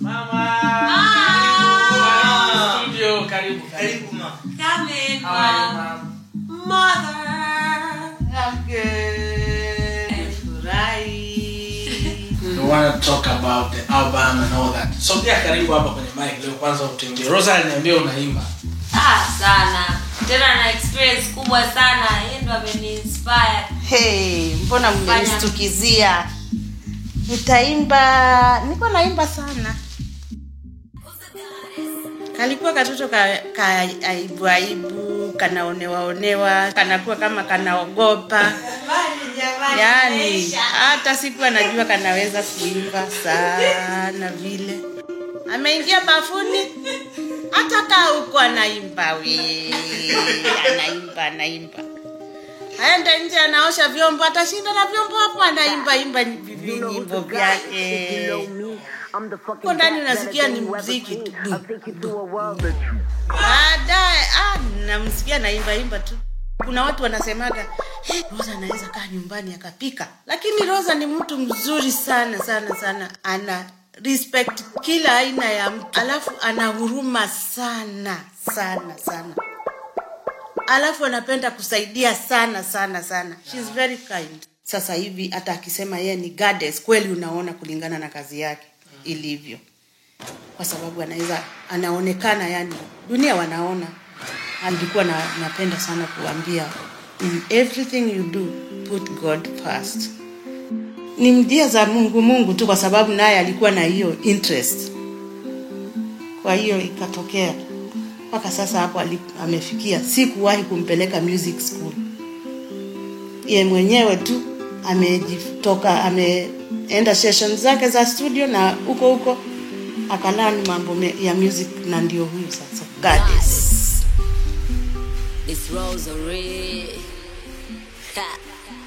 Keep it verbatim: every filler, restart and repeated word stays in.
Mama. Ah. Studio karibu. Karibu mama. Come in, How are you, mom. mom? Mother. I'm good. We want to talk about the album and all that. So pia karibu hapa kwenye mic leo kwanza utembee. Rosa aliniambia unaimba. Ah, sana. Tena na experience kubwa sana. Yeye ndo ameniinspire. Hey, mbona mmenistukizia? Nitaimba, niko naimba sana. Kalikuwa katoto ka, ka aibu aibu, kanaonewa onewa, kanakuwa kama kanaogopa. Yaani hata siku anajua kanaweza kuimba sana vile. Ameingia bafuni hata kaa huko anaimba we. Anaimba anaimba. Aenda nje anaosha vyombo, atashinda na vyombo hapo anaimba imba nyimbo vyake. Kwa ndani unasikia ni muziki tu. Baadaye ah namsikia naimba imba tu. Kuna watu wanasemaga, hey, Rosa anaweza kaa nyumbani akapika. Lakini Rosa ni mtu mzuri sana sana sana. Ana respect kila aina ya mtu. Alafu ana huruma sana sana sana. Alafu anapenda kusaidia sana sana sana. She's very kind. Sasa hivi hata akisema yeye ni goddess, kweli unaona kulingana na kazi yake ilivyo. Kwa sababu anaweza anaonekana yani dunia wanaona. Alikuwa na napenda sana kuambia, in everything you do put God first. Ni mdia za Mungu Mungu tu kwa sababu naye alikuwa na hiyo interest. Kwa hiyo ikatokea mpaka sasa hapo amefikia. Sikuwahi kumpeleka music school. Yeye mwenyewe tu amejitoka ameenda sessions zake za studio na huko huko akalani mambo ya music na ndio huyo sasa goddess. It's Rosary. Ha.